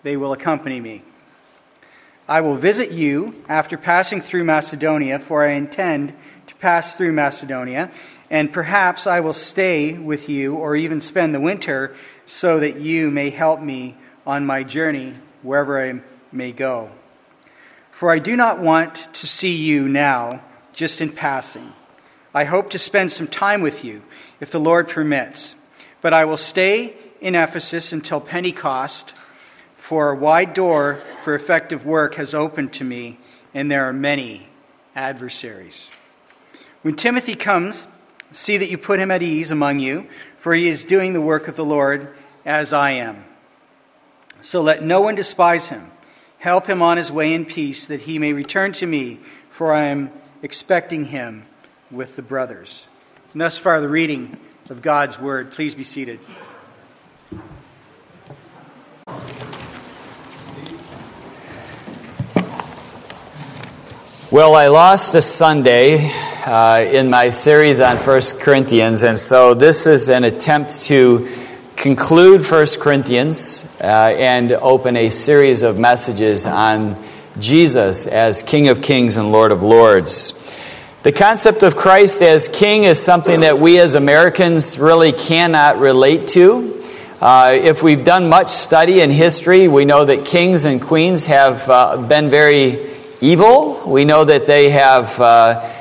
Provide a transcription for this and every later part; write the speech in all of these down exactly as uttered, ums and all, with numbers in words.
they will accompany me. I will visit you after passing through Macedonia, for I intend to pass through Macedonia, and perhaps I will stay with you or even spend the winter so that you may help me on my journey wherever I may go. For I do not want to see you now just in passing. I hope to spend some time with you if the Lord permits, but I will stay in Ephesus until Pentecost, for a wide door for effective work has opened to me, and there are many adversaries. When Timothy comes, see that you put him at ease among you, for he is doing the work of the Lord as I am. So let no one despise him. Help him on his way in peace, that he may return to me, for I am expecting him with the brothers. And thus far the reading of God's word. Please be seated. Well, I lost a Sunday uh, in my series on First Corinthians, and so this is an attempt to conclude First Corinthians uh, and open a series of messages on Jesus as King of Kings and Lord of Lords. The concept of Christ as King is something that we as Americans really cannot relate to. Uh, if we've done much study in history, we know that kings and queens have uh, been very evil. We know that they have uh,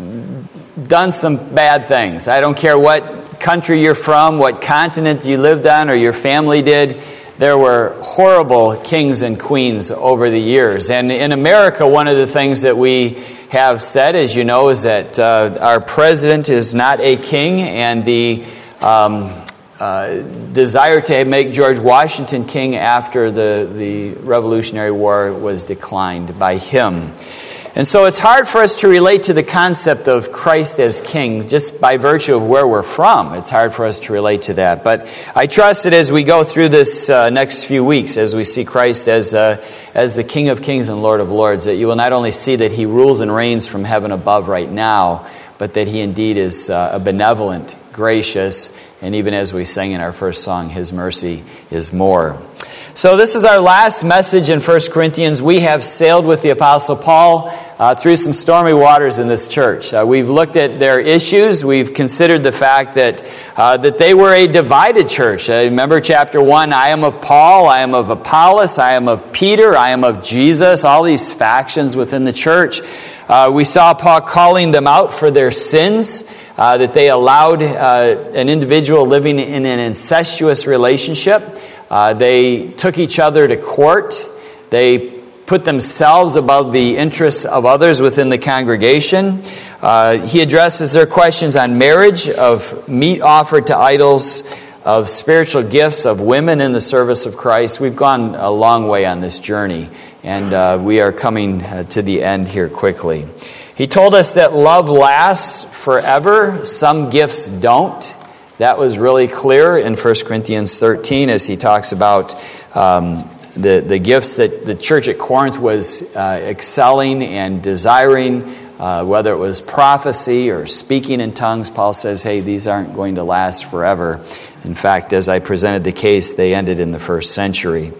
done some bad things. I don't care what country you're from, what continent you lived on, or your family did. There were horrible kings and queens over the years. And in America, one of the things that we have said, as you know, is that uh, our president is not a king, and the um, uh, desire to make George Washington king after the, the Revolutionary War was declined by him. And so it's hard for us to relate to the concept of Christ as King just by virtue of where we're from. It's hard for us to relate to that. But I trust that as we go through this uh, next few weeks, as we see Christ as uh, as the King of Kings and Lord of Lords, that you will not only see that he rules and reigns from heaven above right now, but that he indeed is uh, a benevolent, gracious, and even as we sang in our first song, his mercy is more. So this is our last message in First Corinthians. We have sailed with the Apostle Paul uh, through some stormy waters in this church. Uh, we've looked at their issues. We've considered the fact that uh, that they were a divided church. Uh, remember chapter one, I am of Paul, I am of Apollos, I am of Peter, I am of Jesus, all these factions within the church. Uh, we saw Paul calling them out for their sins, uh, that they allowed uh, an individual living in an incestuous relationship. Uh, they took each other to court. They put themselves above the interests of others within the congregation. Uh, he addresses their questions on marriage, of meat offered to idols, of spiritual gifts, of women in the service of Christ. We've gone a long way on this journey, and uh, we are coming uh, to the end here quickly. He told us that love lasts forever. Some gifts don't. That was really clear in First Corinthians thirteen as he talks about um, the, the gifts that the church at Corinth was uh, excelling and desiring, uh, whether it was prophecy or speaking in tongues. Paul says, hey, these aren't going to last forever. In fact, as I presented the case, they ended in the first century.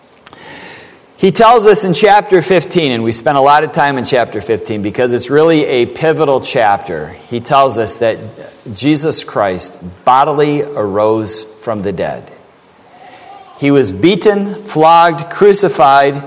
He tells us in chapter fifteen, and we spent a lot of time in chapter fifteen because it's really a pivotal chapter. He tells us that Jesus Christ bodily arose from the dead. He was beaten, flogged, crucified,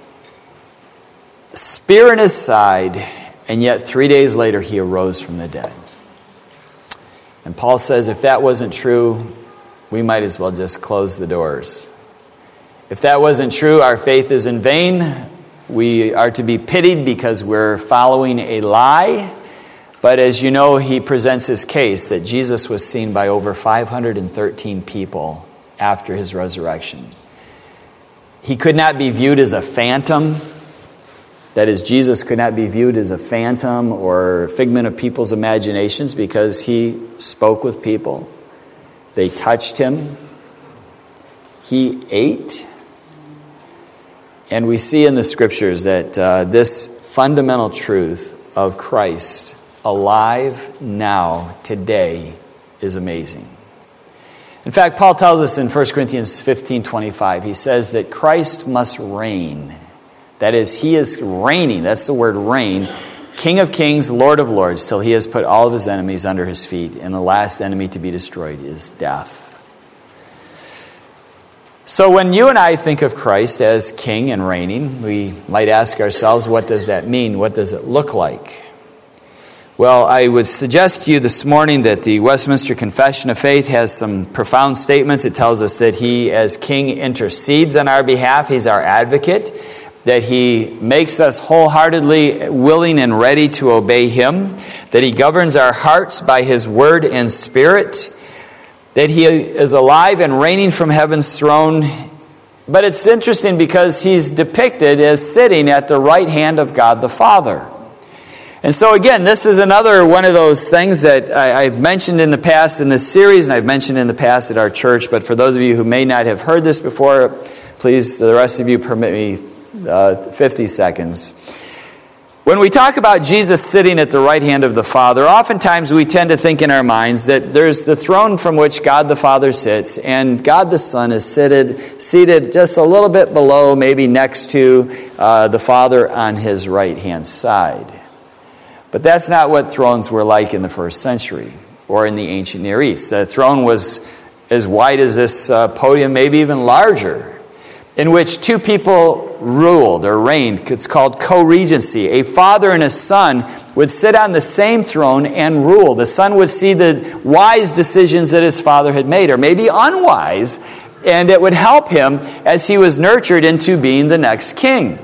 spear in his side, and yet three days later he arose from the dead. And Paul says if that wasn't true, we might as well just close the doors. If that wasn't true, our faith is in vain. We are to be pitied because we're following a lie. But as you know, he presents his case that Jesus was seen by over five hundred thirteen people after his resurrection. He could not be viewed as a phantom. That is, Jesus could not be viewed as a phantom or figment of people's imaginations because he spoke with people. They touched him. He ate. And we see in the scriptures that uh, this fundamental truth of Christ alive now, today, is amazing. In fact, Paul tells us in First Corinthians fifteen twenty-five, he says that Christ must reign. That is, he is reigning. That's the word reign. King of kings, Lord of lords, till he has put all of his enemies under his feet. And the last enemy to be destroyed is death. So when you and I think of Christ as king and reigning, we might ask ourselves, what does that mean? What does it look like? Well, I would suggest to you this morning that the Westminster Confession of Faith has some profound statements. It tells us that he, as king, intercedes on our behalf. He's our advocate. That he makes us wholeheartedly willing and ready to obey him. That he governs our hearts by his word and spirit. That he is alive and reigning from heaven's throne. But it's interesting because he's depicted as sitting at the right hand of God the Father. And so again, this is another one of those things that I, I've mentioned in the past in this series, and I've mentioned in the past at our church. But for those of you who may not have heard this before, please, the rest of you, permit me uh, fifty seconds. When we talk about Jesus sitting at the right hand of the Father, oftentimes we tend to think in our minds that there's the throne from which God the Father sits, and God the Son is seated, seated just a little bit below, maybe next to uh, the Father on his right-hand side. But that's not what thrones were like in the first century or in the ancient Near East. The throne was as wide as this uh, podium, maybe even larger, in which two people ruled or reigned. It's called co-regency. A father and a son would sit on the same throne and rule. The son would see the wise decisions that his father had made, or maybe unwise, and it would help him as he was nurtured into being the next king.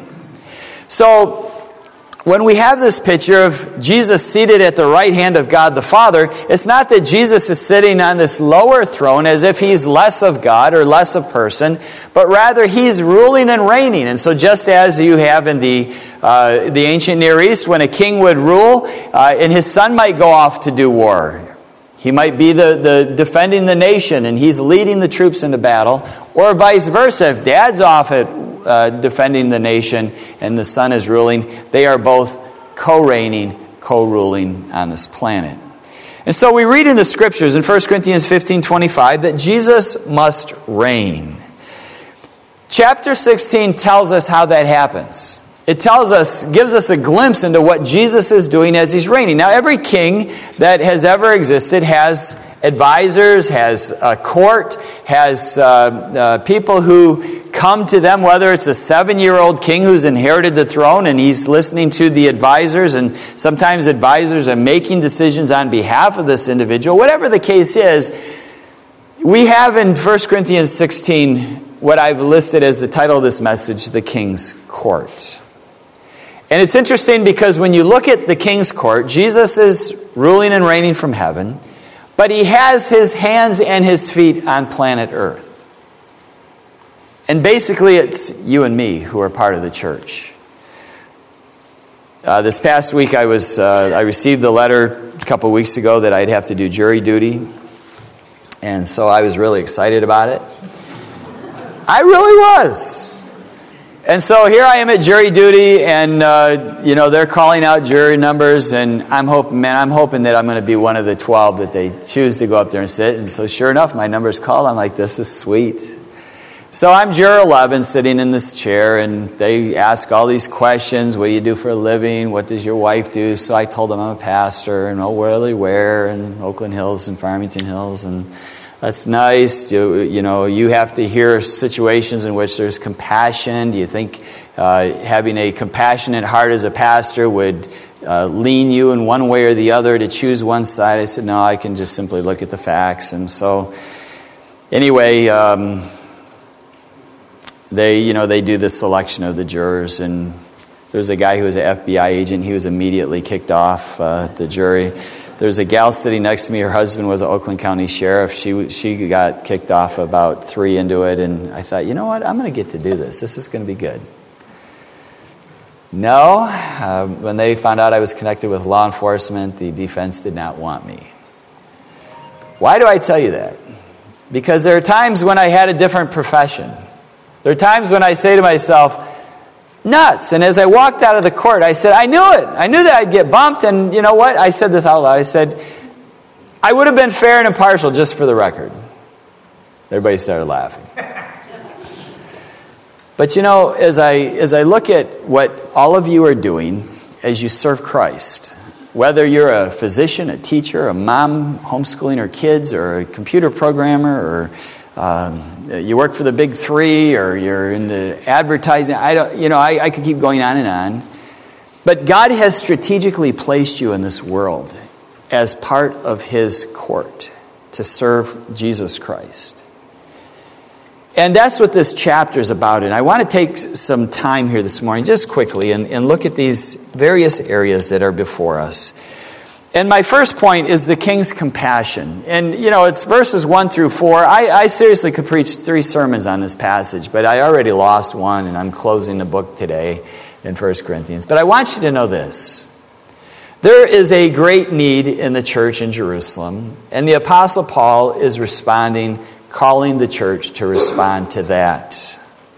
So, when we have this picture of Jesus seated at the right hand of God the Father, it's not that Jesus is sitting on this lower throne as if he's less of God or less of person, but rather he's ruling and reigning. And so just as you have in the uh, the ancient Near East, when a king would rule, uh, and his son might go off to do war. He might be the, the defending the nation, and he's leading the troops into battle. Or vice versa, if dad's off at Uh, defending the nation and the son is ruling, they are both co-reigning, co-ruling on this planet. And so we read in the scriptures in First Corinthians fifteen twenty-five that Jesus must reign. Chapter sixteen tells us how that happens. It tells us, gives us a glimpse into what Jesus is doing as he's reigning. Now, every king that has ever existed has advisors, has a court, has uh, uh, people who come to them, whether it's a seven-year-old king who's inherited the throne and he's listening to the advisors, and sometimes advisors are making decisions on behalf of this individual. Whatever the case is, we have in First Corinthians sixteen what I've listed as the title of this message, the King's Court. And it's interesting because when you look at the King's Court, Jesus is ruling and reigning from heaven, but he has his hands and his feet on planet Earth. And basically it's you and me who are part of the church. Uh, this past week I was uh, I received the letter a couple weeks ago that I'd have to do jury duty. And so I was really excited about it. I really was. And so here I am at jury duty, and uh, you know they're calling out jury numbers, and I'm hoping, man, I'm hoping that I'm going to be one of the twelve that they choose to go up there and sit. And so sure enough, my number's called. I'm like, this is sweet. So I'm juror eleven, sitting in this chair, and they ask all these questions. What do you do for a living? What does your wife do? So I told them I'm a pastor, and oh, really where? And Oakland Hills and Farmington Hills, and that's nice. You, you know, you have to hear situations in which there's compassion. Do you think uh, having a compassionate heart as a pastor would uh, lean you in one way or the other to choose one side? I said, no, I can just simply look at the facts. And so, anyway, um, they, you know, they do the selection of the jurors, and there was a guy who was an F B I agent. He was immediately kicked off uh, the jury. There's a gal sitting next to me. Her husband was an Oakland County sheriff. She she got kicked off about three into it, and I thought, you know what? I'm going to get to do this. This is going to be good. No, uh, when they found out I was connected with law enforcement, the defense did not want me. Why do I tell you that? Because there are times when I had a different profession. There are times when I say to myself, nuts. And as I walked out of the court, I said, I knew it. I knew that I'd get bumped. And you know what? I said this out loud. I said, I would have been fair and impartial just for the record. Everybody started laughing. But you know, as I as I look at what all of you are doing as you serve Christ, whether you're a physician, a teacher, a mom homeschooling her kids, or a computer programmer, or um, you work for the big three, or you're in the advertising, I don't, you know, I, I could keep going on and on. But God has strategically placed you in this world as part of His court to serve Jesus Christ. And that's what this chapter is about. And I want to take some time here this morning, just quickly, and, and look at these various areas that are before us. And my first point is the king's compassion. And, you know, it's verses one through four. I, I seriously could preach three sermons on this passage, but I already lost one, and I'm closing the book today in First Corinthians. But I want you to know this. There is a great need in the church in Jerusalem, and the Apostle Paul is responding, calling the church to respond to that.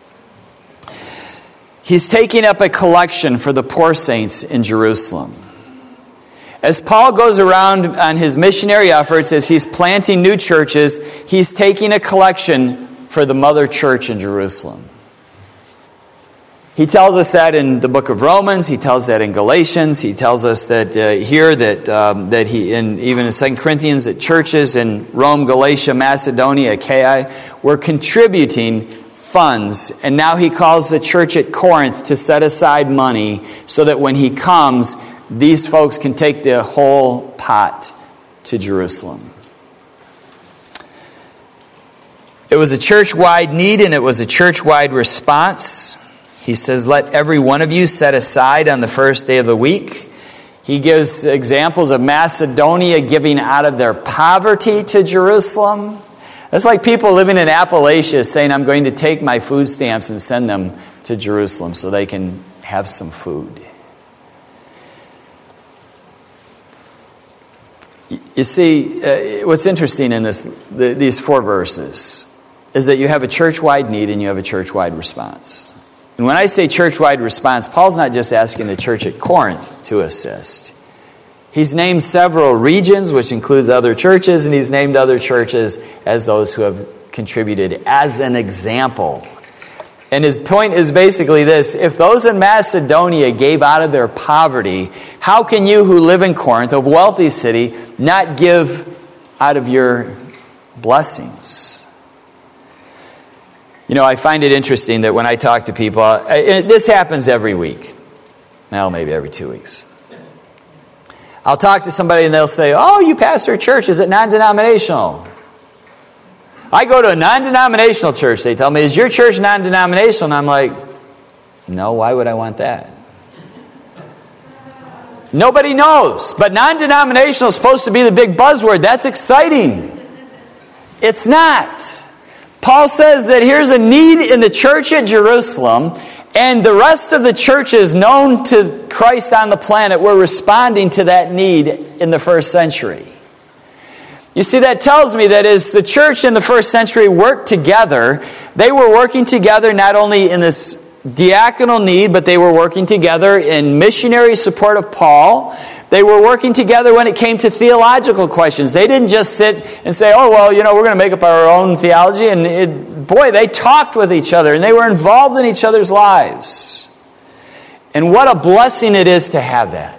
He's taking up a collection for the poor saints in Jerusalem. As Paul goes around on his missionary efforts, as he's planting new churches, he's taking a collection for the mother church in Jerusalem. He tells us that in the book of Romans. He tells that in Galatians. He tells us that uh, here that um, that he in even in Second Corinthians that churches in Rome, Galatia, Macedonia, Achaia were contributing funds, and now he calls the church at Corinth to set aside money so that when he comes, these folks can take the whole pot to Jerusalem. It was a church-wide need, and it was a church-wide response. He says, let every one of you set aside on the first day of the week. He gives examples of Macedonia giving out of their poverty to Jerusalem. It's like people living in Appalachia saying, I'm going to take my food stamps and send them to Jerusalem so they can have some food. You see, uh, what's interesting in this, the, these four verses is that you have a church-wide need and you have a church-wide response. And when I say church-wide response, Paul's not just asking the church at Corinth to assist. He's named several regions, which includes other churches, and he's named other churches as those who have contributed as an example. And his point is basically this: if those in Macedonia gave out of their poverty, how can you who live in Corinth, a wealthy city, not give out of your blessings? You know, I find it interesting that when I talk to people, it, this happens every week. Well, maybe every two weeks. I'll talk to somebody and they'll say, oh, you pastor a church, is it non-denominational? I go to a non-denominational church. They tell me, is your church non-denominational? And I'm like, no, why would I want that? Nobody knows. But non-denominational is supposed to be the big buzzword. That's exciting. It's not. Paul says that here's a need in the church at Jerusalem, and the rest of the churches known to Christ on the planet were responding to that need in the first century. You see, that tells me that as the church in the first century worked together, they were working together not only in this diaconal need, but they were working together in missionary support of Paul. They were working together when it came to theological questions. They didn't just sit and say, oh, well, you know, we're going to make up our own theology. And it, boy, they talked with each other, and they were involved in each other's lives. And what a blessing it is to have that.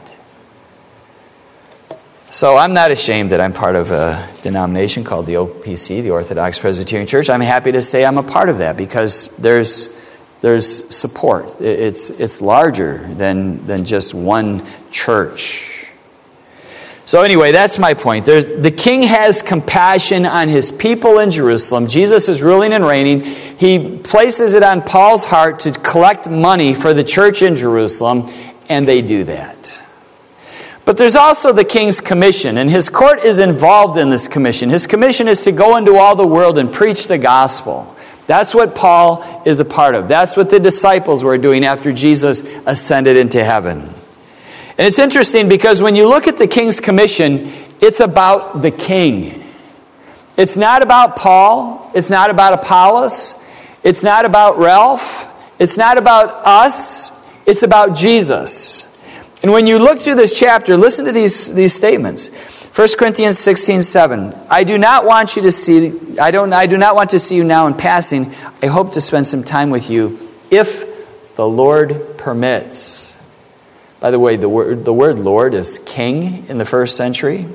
So I'm not ashamed that I'm part of a denomination called the O P C, the Orthodox Presbyterian Church. I'm happy to say I'm a part of that because there's there's support. It's it's larger than than just one church. So anyway, that's my point. There's, the king has compassion on his people in Jerusalem. Jesus is ruling and reigning. He places it on Paul's heart to collect money for the church in Jerusalem, and they do that. But there's also the king's commission, and his court is involved in this commission. His commission is to go into all the world and preach the gospel. That's what Paul is a part of. That's what the disciples were doing after Jesus ascended into heaven. And it's interesting because when you look at the king's commission, it's about the king. It's not about Paul. It's not about Apollos. It's not about Ralph. It's not about us. It's about Jesus. And when you look through this chapter, listen to these, these statements. First Corinthians sixteen seven. I do not want you to see, I don't, I do not want to see you now in passing. I hope to spend some time with you if the Lord permits. By the way, the word, the word Lord is king in the first century.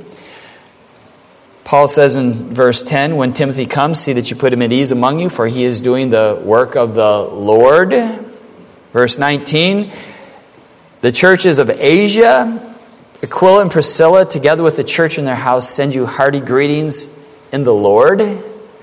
Paul says in verse ten, when Timothy comes, see that you put him at ease among you, for he is doing the work of the Lord. Verse nineteen, the churches of Asia, Aquila and Priscilla, together with the church in their house, send you hearty greetings in the Lord.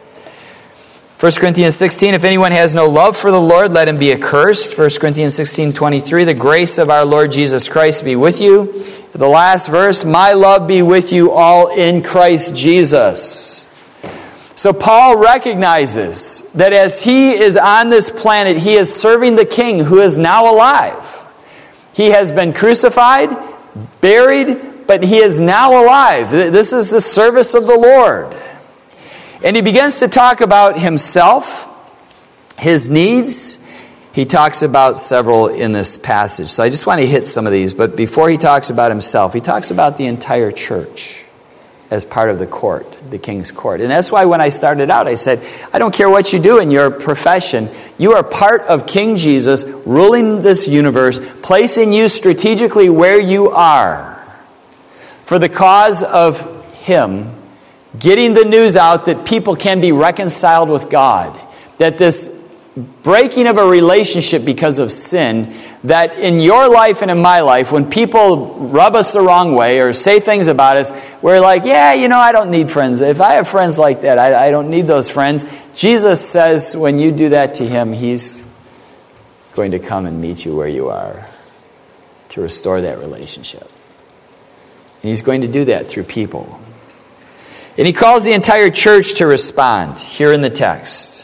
First Corinthians sixteen, if anyone has no love for the Lord, let him be accursed. First Corinthians sixteen twenty-three, the grace of our Lord Jesus Christ be with you. The last verse, my love be with you all in Christ Jesus. So Paul recognizes that as he is on this planet, he is serving the King who is now alive. He has been crucified, buried, but he is now alive. This is the service of the Lord. And he begins to talk about himself, his needs. He talks about several in this passage. So I just want to hit some of these. But before he talks about himself, he talks about the entire church as part of the court, the king's court. And that's why when I started out, I said, I don't care what you do in your profession. You are part of King Jesus, ruling this universe, placing you strategically where you are for the cause of him, getting the news out that people can be reconciled with God, that this breaking of a relationship because of sin, that in your life and in my life, when people rub us the wrong way or say things about us, we're like, yeah, you know, I don't need friends. If I have friends like that, I, I don't need those friends. Jesus says when you do that to him, he's going to come and meet you where you are to restore that relationship. And he's going to do that through people. And he calls the entire church to respond here in the text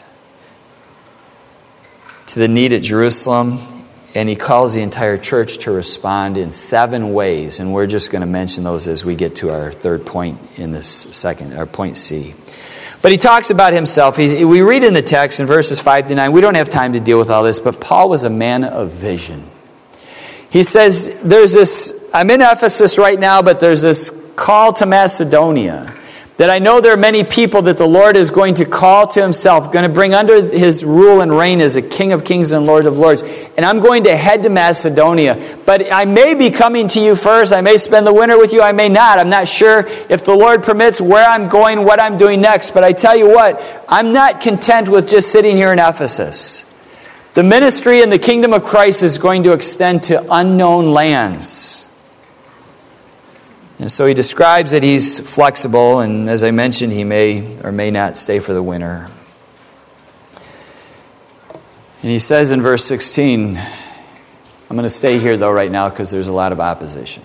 to the need at Jerusalem, and he calls the entire church to respond in seven ways, and we're just going to mention those as we get to our third point in this second, our point C. But he talks about himself. He, we read in the text in verses five to nine, we don't have time to deal with all this, but Paul was a man of vision. He says, there's this, I'm in Ephesus right now, but there's this call to Macedonia, that I know there are many people that the Lord is going to call to himself, going to bring under his rule and reign as a King of kings and Lord of lords. And I'm going to head to Macedonia. But I may be coming to you first. I may spend the winter with you. I may not. I'm not sure if the Lord permits where I'm going, what I'm doing next. But I tell you what, I'm not content with just sitting here in Ephesus. The ministry and the kingdom of Christ is going to extend to unknown lands. And so he describes that he's flexible, and as I mentioned, he may or may not stay for the winter. And he says in verse sixteen, I'm going to stay here though right now because there's a lot of opposition.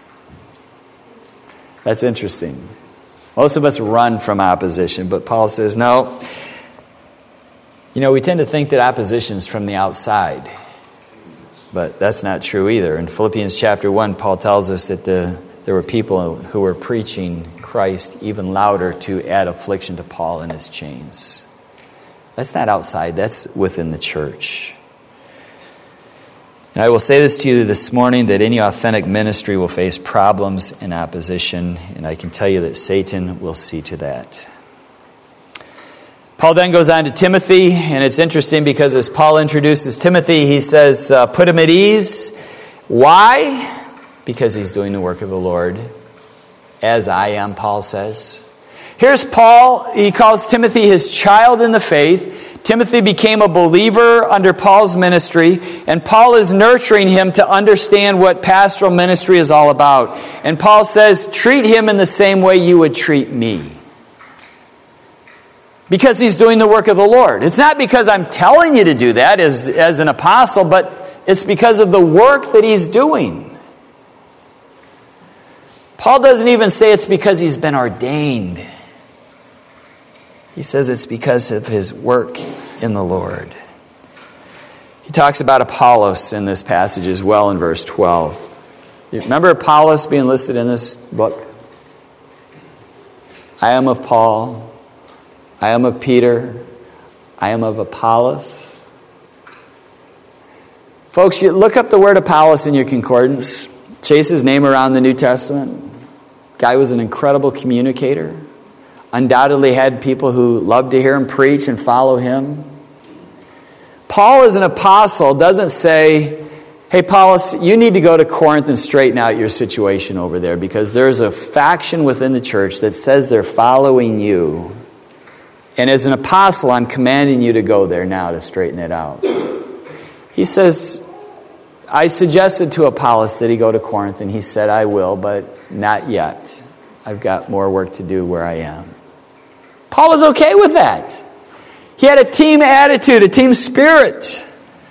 That's interesting. Most of us run from opposition, but Paul says, no. You know, we tend to think that opposition is from the outside, but that's not true either. In Philippians chapter one, Paul tells us that the There were people who were preaching Christ even louder to add affliction to Paul and his chains. That's not outside, that's within the church. And I will say this to you this morning, that any authentic ministry will face problems and opposition, and I can tell you that Satan will see to that. Paul then goes on to Timothy, and it's interesting because as Paul introduces Timothy, he says, uh, put him at ease. Why? Because he's doing the work of the Lord, as I am, Paul says. Here's Paul. He calls Timothy his child in the faith. Timothy became a believer under Paul's ministry, and Paul is nurturing him to understand what pastoral ministry is all about. And Paul says, treat him in the same way you would treat me. Because he's doing the work of the Lord. It's not because I'm telling you to do that as, as an apostle, but it's because of the work that he's doing. Paul doesn't even say it's because he's been ordained. He says it's because of his work in the Lord. He talks about Apollos in this passage as well in verse twelve. You remember Apollos being listed in this book? I am of Paul. I am of Peter. I am of Apollos. Folks, you look up the word Apollos in your concordance. Chase his name around the New Testament. Guy was an incredible communicator. Undoubtedly had people who loved to hear him preach and follow him. Paul, as an apostle, doesn't say, hey, Apollos, you need to go to Corinth and straighten out your situation over there because there's a faction within the church that says they're following you. And as an apostle, I'm commanding you to go there now to straighten it out. He says, I suggested to Apollos that he go to Corinth, and he said, I will, but not yet. I've got more work to do where I am. Paul was okay with that. He had a team attitude, a team spirit.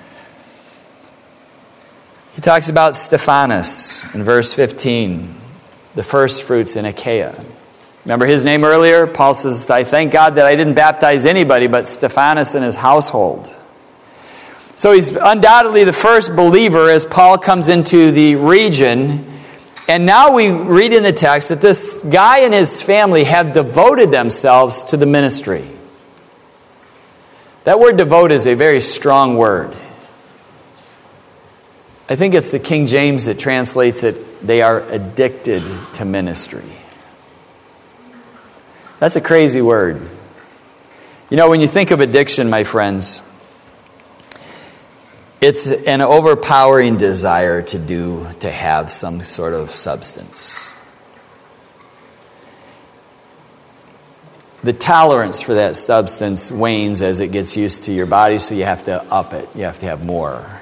He talks about Stephanas in verse fifteen, the first fruits in Achaia. Remember his name earlier? Paul says, I thank God that I didn't baptize anybody but Stephanas and his household. So he's undoubtedly the first believer as Paul comes into the region. And now we read in the text that this guy and his family have devoted themselves to the ministry. That word devote is a very strong word. I think it's the King James that translates it, they are addicted to ministry. That's a crazy word. You know, when you think of addiction, my friends, it's an overpowering desire to do, to have some sort of substance. The tolerance for that substance wanes as it gets used to your body, so you have to up it. You have to have more.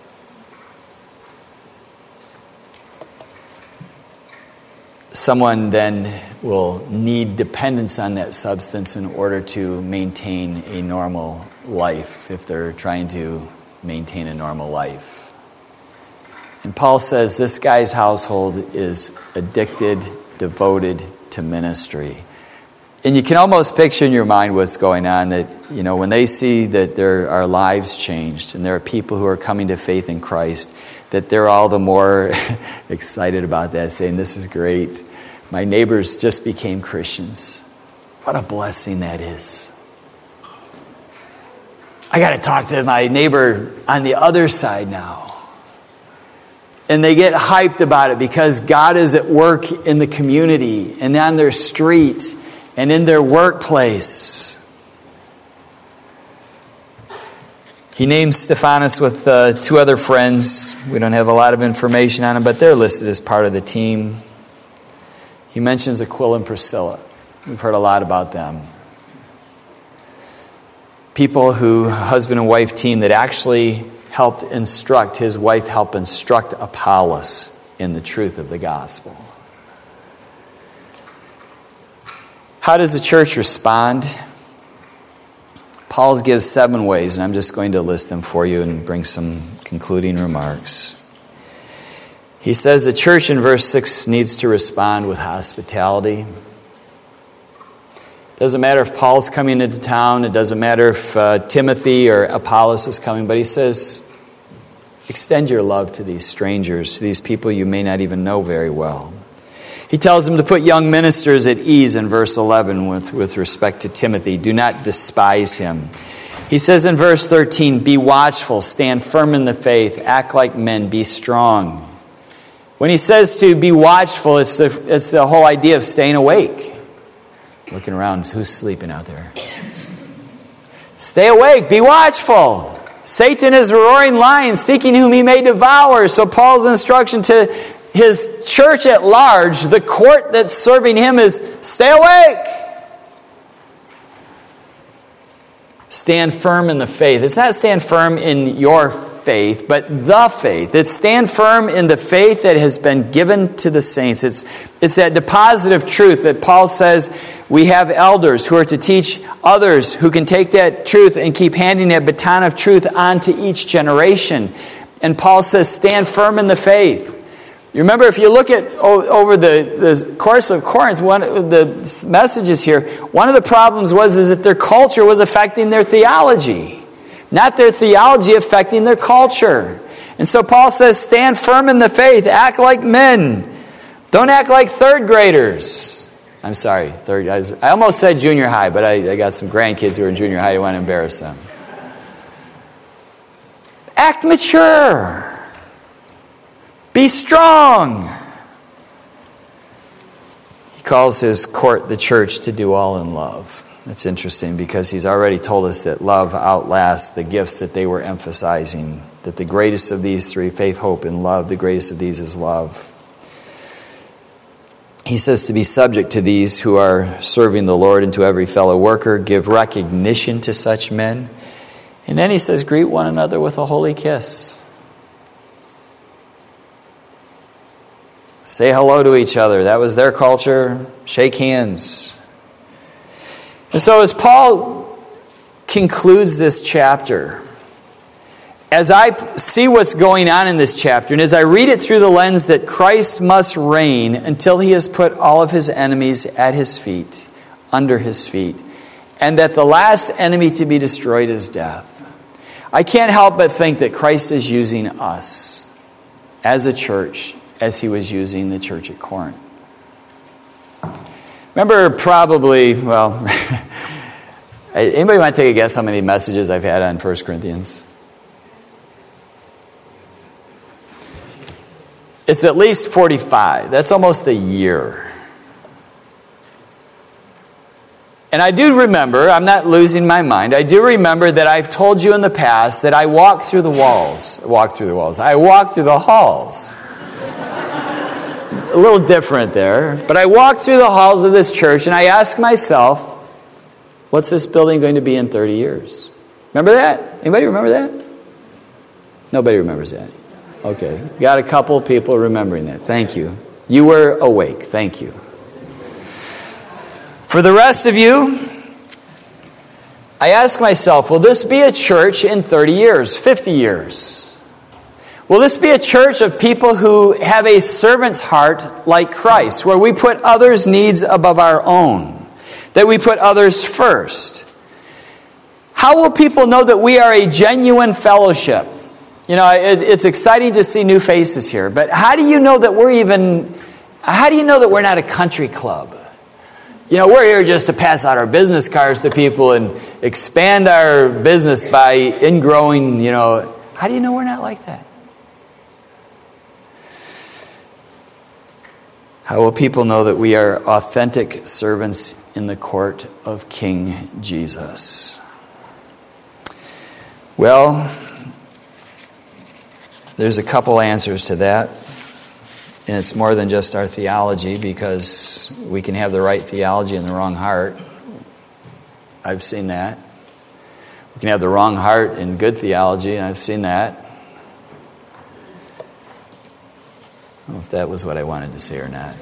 Someone then will need dependence on that substance in order to maintain a normal life, if they're trying to maintain a normal life. And Paul says this guy's household is addicted, devoted to ministry. And you can almost picture in your mind what's going on, that, you know, when they see that there are lives changed and there are people who are coming to faith in Christ, that they're all the more excited about that, saying, this is great. My neighbors just became Christians. What a blessing that is. I got to talk to my neighbor on the other side now. And they get hyped about it because God is at work in the community and on their street and in their workplace. He names Stephanas with uh, two other friends. We don't have a lot of information on them, but they're listed as part of the team. He mentions Aquila and Priscilla. We've heard a lot about them. People who, husband and wife team, that actually helped instruct, his wife helped instruct Apollos in the truth of the gospel. How does the church respond? Paul gives seven ways, and I'm just going to list them for you and bring some concluding remarks. He says the church in verse six needs to respond with hospitality. Doesn't matter if Paul's coming into town. It doesn't matter if uh, Timothy or Apollos is coming. But he says, extend your love to these strangers, to these people you may not even know very well. He tells them to put young ministers at ease in verse eleven with, with respect to Timothy. Do not despise him. He says in verse thirteen, be watchful, stand firm in the faith, act like men, be strong. When he says to be watchful, it's the, it's the whole idea of staying awake. Looking around, who's sleeping out there? Stay awake, be watchful. Satan is a roaring lion, seeking whom he may devour. So Paul's instruction to his church at large, the court that's serving him, is stay awake. Stand firm in the faith. It's not stand firm in your faith, but the faith. It's stand firm in the faith that has been given to the saints. It's, it's that deposit of truth that Paul says we have elders who are to teach others who can take that truth and keep handing that baton of truth on to each generation. And Paul says stand firm in the faith. You remember, if you look at over the, the course of Corinth, one of the messages here, one of the problems was is that their culture was affecting their theology. Not their theology affecting their culture. And so Paul says, stand firm in the faith. Act like men. Don't act like third graders. I'm sorry. Third. I, was, I almost said junior high, but I, I got some grandkids who are in junior high. I don't want to embarrass them. Act mature. Be strong. calls his court, the church, to do all in love. That's interesting because he's already told us that love outlasts the gifts that they were emphasizing, that the greatest of these three, faith, hope, and love, the greatest of these is love. He says to be subject to these who are serving the Lord and to every fellow worker, give recognition to such men. And then he says, greet one another with a holy kiss. Say hello to each other. That was their culture. Shake hands. And so as Paul concludes this chapter, as I see what's going on in this chapter, and as I read it through the lens that Christ must reign until he has put all of his enemies at his feet, under his feet, and that the last enemy to be destroyed is death, I can't help but think that Christ is using us as a church as he was using the church at Corinth. Remember probably, well, anybody want to take a guess how many messages I've had on First Corinthians? It's at least forty-five. That's almost a year. And I do remember, I'm not losing my mind, I do remember that I've told you in the past that I walk through the walls. Walk through the walls. I walk through the halls. A little different there. But I walk through the halls of this church and I ask myself, what's this building going to be in thirty years? Remember that? Anybody remember that? Nobody remembers that. Okay. Got a couple people remembering that. Thank you. You were awake. Thank you. For the rest of you, I ask myself, will this be a church in thirty years, fifty years? Will this be a church of people who have a servant's heart like Christ, where we put others' needs above our own, that we put others first? How will people know that we are a genuine fellowship? You know, it, it's exciting to see new faces here, but how do you know that we're even, how do you know that we're not a country club? You know, we're here just to pass out our business cards to people and expand our business by ingrowing, you know. How do you know we're not like that? How will people know that we are authentic servants in the court of King Jesus? Well, there's a couple answers to that. And it's more than just our theology, because we can have the right theology and the wrong heart. I've seen that. We can have the wrong heart and good theology, and I've seen that. I don't know if that was what I wanted to say or not.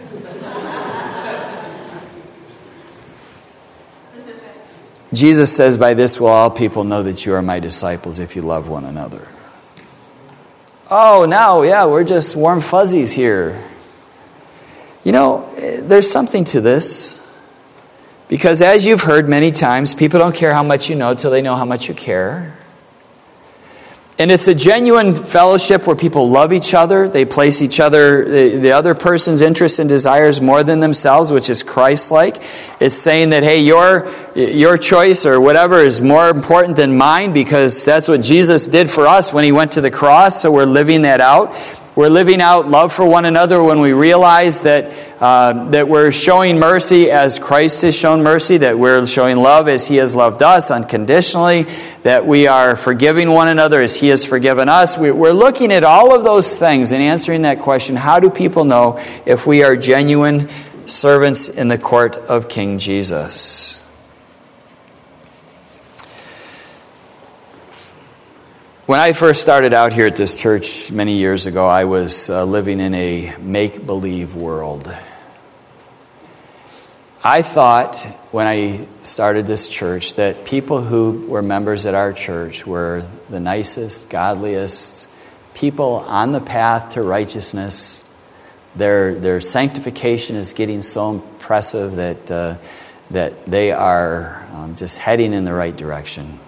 Jesus says, by this will all people know that you are my disciples if you love one another. Oh, now, yeah, we're just warm fuzzies here. You know, there's something to this. Because as you've heard many times, people don't care how much you know till they know how much you care. And it's a genuine fellowship where people love each other. They place each other, the, the other person's interests and desires more than themselves, which is Christ-like. It's saying that, hey, your, your choice or whatever is more important than mine, because that's what Jesus did for us when he went to the cross. So we're living that out. We're living out love for one another when we realize that uh, that we're showing mercy as Christ has shown mercy, that we're showing love as he has loved us unconditionally, that we are forgiving one another as he has forgiven us. We, we're looking at all of those things and answering that question, how do people know if we are genuine servants in the court of King Jesus? When I first started out here at this church many years ago, I was uh, living in a make-believe world. I thought when I started this church that people who were members at our church were the nicest, godliest people on the path to righteousness. Their their sanctification is getting so impressive that uh, that they are um, just heading in the right direction.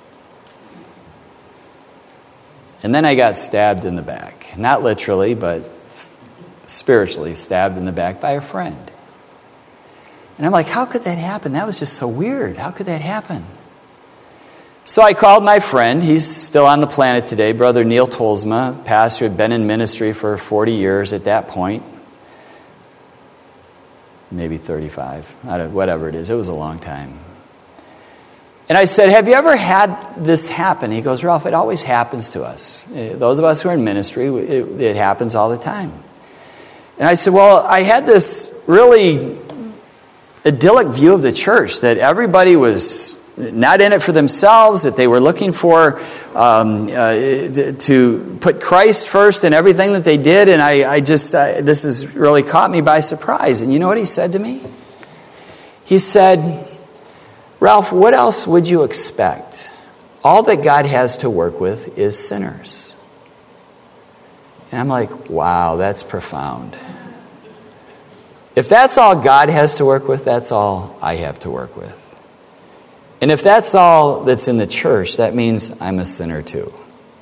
And then I got stabbed in the back. Not literally, but spiritually stabbed in the back by a friend. And I'm like, how could that happen? That was just so weird. How could that happen? So I called my friend. He's still on the planet today, Brother Neil Tolsma, pastor who had been in ministry for forty years at that point. maybe thirty-five, I don't, whatever it is. It was a long time. And I said, have you ever had this happen? He goes, Ralph, it always happens to us. Those of us who are in ministry, it, it happens all the time. And I said, well, I had this really idyllic view of the church, that everybody was not in it for themselves, that they were looking for um, uh, to put Christ first in everything that they did. And I, I just, I, this has really caught me by surprise. And you know what he said to me? He said, Ralph, what else would you expect? All that God has to work with is sinners. And I'm like, wow, that's profound. If that's all God has to work with, that's all I have to work with. And if that's all that's in the church, that means I'm a sinner too.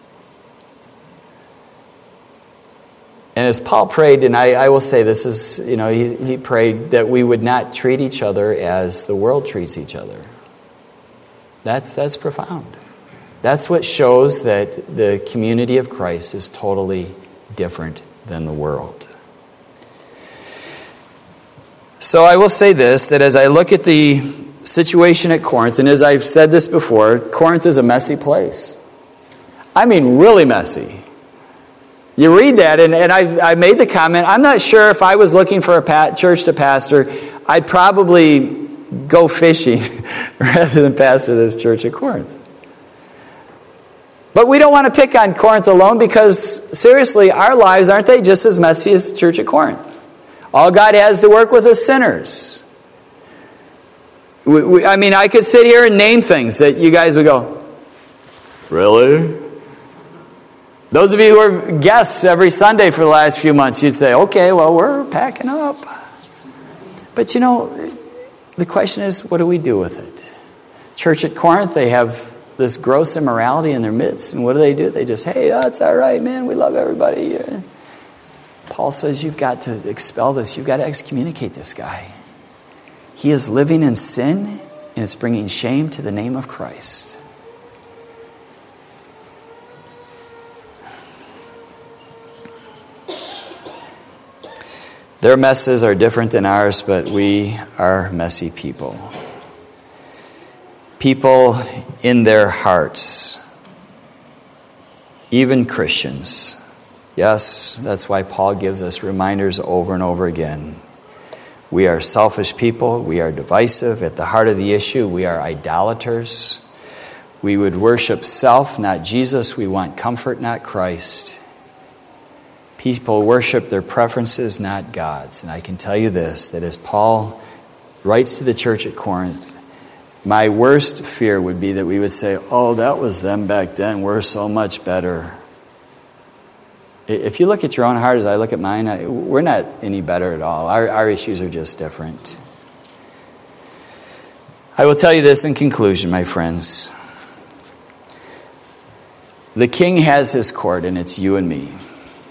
And as Paul prayed, and I, I will say this is, you know, he, he prayed that we would not treat each other as the world treats each other. That's, that's profound. That's what shows that the community of Christ is totally different than the world. So I will say this, that as I look at the situation at Corinth, and as I've said this before, Corinth is a messy place. I mean, really messy. You read that, and, and I, I made the comment, I'm not sure if I was looking for a pat, church to pastor, I'd probably go fishing rather than pastor this church at Corinth. But we don't want to pick on Corinth alone, because seriously, our lives, aren't they just as messy as the church at Corinth? All God has to work with is sinners. We, we, I mean, I could sit here and name things that you guys would go, really? Those of you who are guests every Sunday for the last few months, you'd say, okay, well, we're packing up. But you know, the question is, what do we do with it? Church at Corinth, they have this gross immorality in their midst. And what do they do? They just, hey, that's all right, man. We love everybody. Paul says, you've got to expel this. You've got to excommunicate this guy. He is living in sin, and it's bringing shame to the name of Christ. Their messes are different than ours, but we are messy people. People in their hearts, even Christians. Yes, that's why Paul gives us reminders over and over again. We are selfish people. We are divisive. At the heart of the issue, we are idolaters. We would worship self, not Jesus. We want comfort, not Christ. People worship their preferences, not God's. And I can tell you this, that as Paul writes to the church at Corinth, my worst fear would be that we would say, oh, that was them back then. We're so much better. If you look at your own heart as I look at mine, I, we're not any better at all. Our, our issues are just different. I will tell you this in conclusion, my friends. The King has his court, and it's you and me.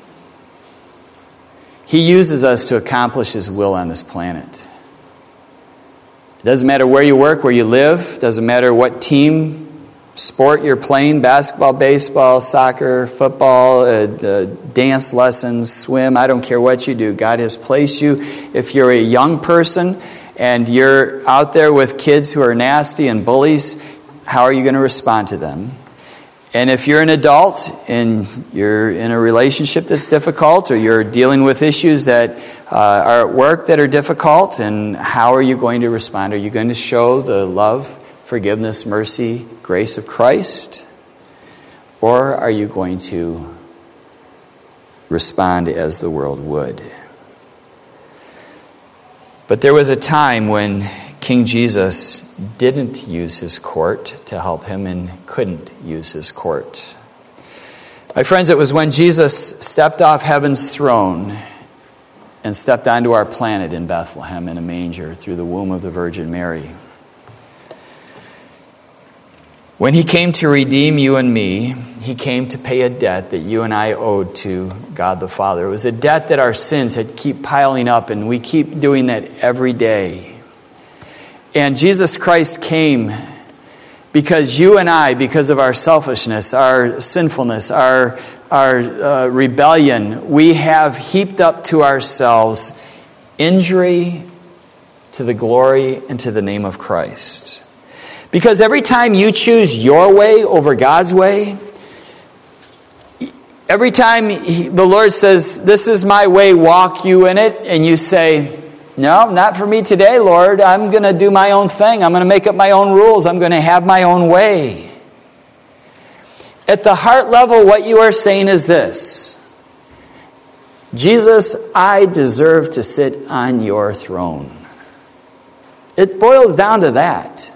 He uses us to accomplish his will on this planet. It doesn't matter where you work, where you live. It doesn't matter what team, sport you're playing, basketball, baseball, soccer, football, uh, uh, dance lessons, swim. I don't care what you do. God has placed you. If you're a young person and you're out there with kids who are nasty and bullies, how are you going to respond to them? And if you're an adult and you're in a relationship that's difficult, or you're dealing with issues that uh, are at work that are difficult, and how are you going to respond? Are you going to show the love, forgiveness, mercy, grace of Christ? Or are you going to respond as the world would? But there was a time when King Jesus didn't use his court to help him and couldn't use his court. My friends, it was when Jesus stepped off heaven's throne and stepped onto our planet in Bethlehem in a manger through the womb of the Virgin Mary. When he came to redeem you and me, he came to pay a debt that you and I owed to God the Father. It was a debt that our sins had keep piling up, and we keep doing that every day. And Jesus Christ came because you and I, because of our selfishness, our sinfulness, our, our uh, rebellion, we have heaped up to ourselves injury to the glory and to the name of Christ. Because every time you choose your way over God's way, every time he, the Lord says, this is my way, walk you in it, and you say, no, not for me today, Lord. I'm going to do my own thing. I'm going to make up my own rules. I'm going to have my own way. At the heart level, what you are saying is this: Jesus, I deserve to sit on your throne. It boils down to that.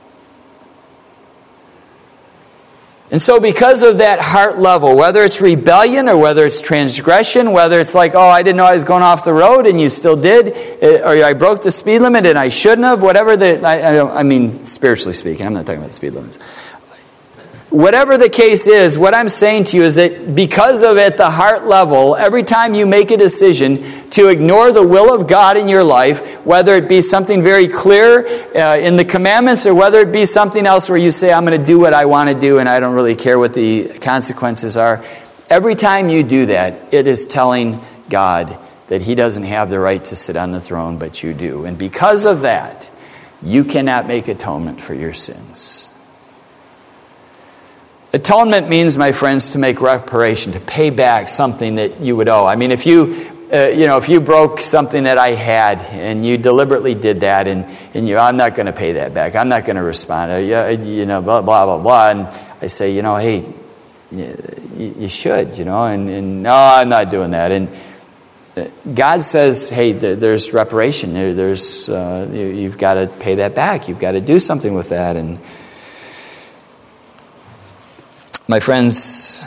And so because of that heart level, whether it's rebellion or whether it's transgression, whether it's like, oh, I didn't know I was going off the road and you still did, or I broke the speed limit and I shouldn't have, whatever the, I, I, don't, I mean, spiritually speaking, I'm not talking about the speed limits. Whatever the case is, what I'm saying to you is that because of at the heart level, every time you make a decision to ignore the will of God in your life, whether it be something very clear uh, in the commandments or whether it be something else where you say, I'm going to do what I want to do and I don't really care what the consequences are, every time you do that, it is telling God that He doesn't have the right to sit on the throne, but you do. And because of that, you cannot make atonement for your sins. Atonement means, my friends, to make reparation, to pay back something that you would owe. I mean, if you, uh, you know, if you broke something that I had and you deliberately did that, and, and you, I'm not going to pay that back. I'm not going to respond. Uh, you know, blah blah blah blah. And I say, you know, hey, you, you should, you know, and, and no, I'm not doing that. And God says, hey, there, there's reparation. There, there's uh, you, you've got to pay that back. You've got to do something with that. And my friends,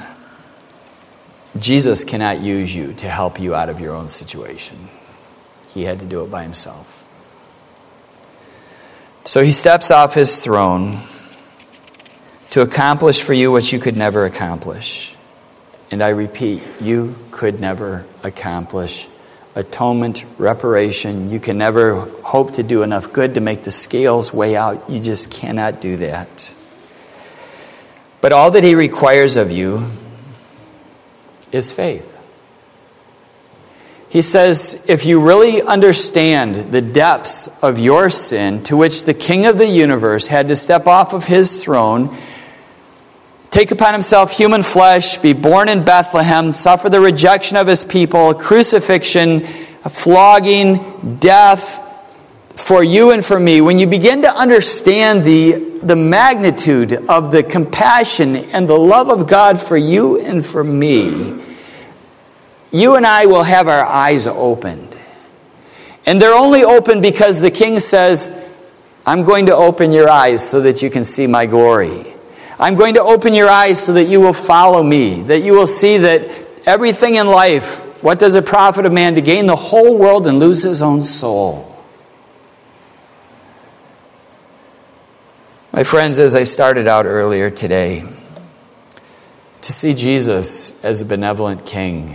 Jesus cannot use you to help you out of your own situation. He had to do it by Himself. So He steps off His throne to accomplish for you what you could never accomplish. And I repeat, you could never accomplish atonement, reparation. You can never hope to do enough good to make the scales weigh out. You just cannot do that. But all that He requires of you is faith. He says, if you really understand the depths of your sin, to which the King of the universe had to step off of His throne, take upon Himself human flesh, be born in Bethlehem, suffer the rejection of His people, crucifixion, flogging, death, for you and for me, when you begin to understand the, the magnitude of the compassion and the love of God for you and for me, you and I will have our eyes opened. And they're only open because the King says, I'm going to open your eyes so that you can see my glory. I'm going to open your eyes so that you will follow me, that you will see that everything in life, what does it profit a man to gain the whole world and lose his own soul? My friends, as I started out earlier today, to see Jesus as a benevolent King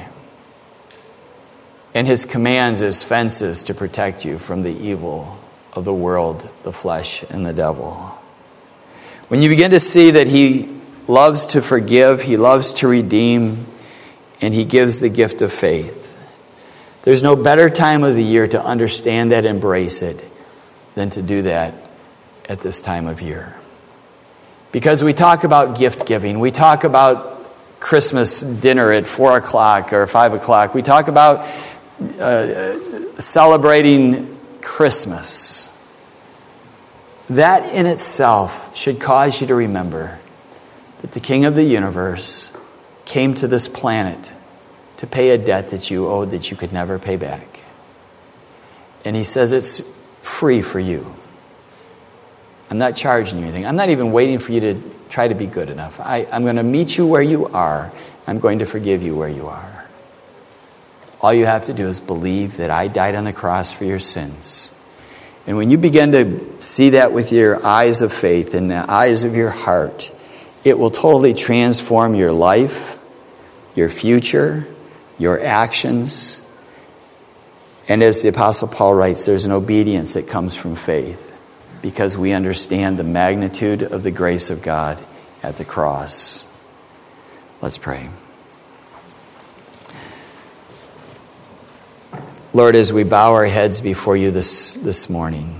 and His commands as fences to protect you from the evil of the world, the flesh, and the devil. When you begin to see that He loves to forgive, He loves to redeem, and He gives the gift of faith, there's no better time of the year to understand that, embrace it, than to do that at this time of year. Because we talk about gift giving, we talk about Christmas dinner at four o'clock or five o'clock, we talk about uh, celebrating Christmas. That in itself should cause you to remember that the King of the universe came to this planet to pay a debt that you owed that you could never pay back. And He says it's free for you. I'm not charging you anything. I'm not even waiting for you to try to be good enough. I, I'm going to meet you where you are. I'm going to forgive you where you are. All you have to do is believe that I died on the cross for your sins. And when you begin to see that with your eyes of faith and the eyes of your heart, it will totally transform your life, your future, your actions. And as the Apostle Paul writes, there's an obedience that comes from faith, because we understand the magnitude of the grace of God at the cross. Let's pray. Lord, as we bow our heads before you this, this morning,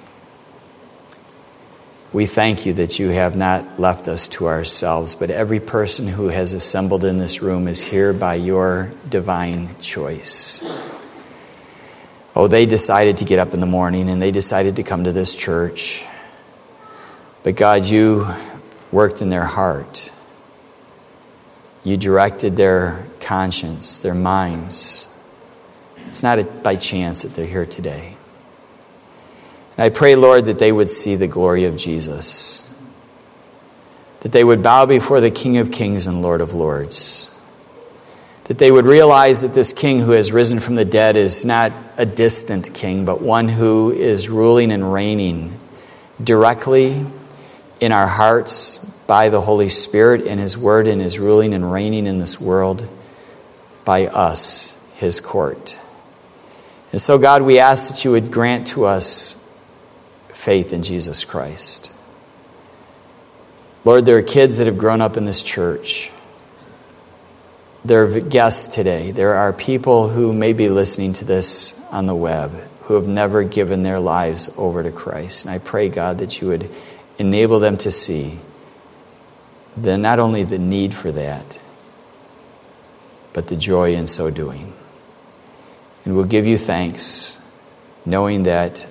we thank you that you have not left us to ourselves, but every person who has assembled in this room is here by your divine choice. Oh, they decided to get up in the morning and they decided to come to this church. But God, you worked in their heart. You directed their conscience, their minds. It's not by chance that they're here today. And I pray, Lord, that they would see the glory of Jesus. That they would bow before the King of Kings and Lord of Lords. That they would realize that this King who has risen from the dead is not a distant king, but one who is ruling and reigning directly in our hearts by the Holy Spirit and His Word, and is ruling and reigning in this world by us, His court. And so, God, we ask that you would grant to us faith in Jesus Christ. Lord, there are kids that have grown up in this church. There are guests today. There are people who may be listening to this on the web who have never given their lives over to Christ. And I pray, God, that you would enable them to see the, not only the need for that, but the joy in so doing. And we'll give you thanks, knowing that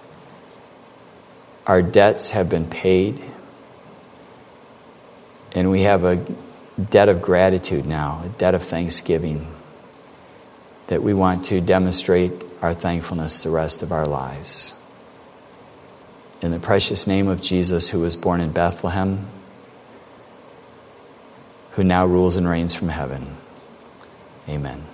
our debts have been paid, and we have a debt of gratitude now, a debt of thanksgiving, that we want to demonstrate our thankfulness the rest of our lives. In the precious name of Jesus, who was born in Bethlehem, who now rules and reigns from heaven. Amen.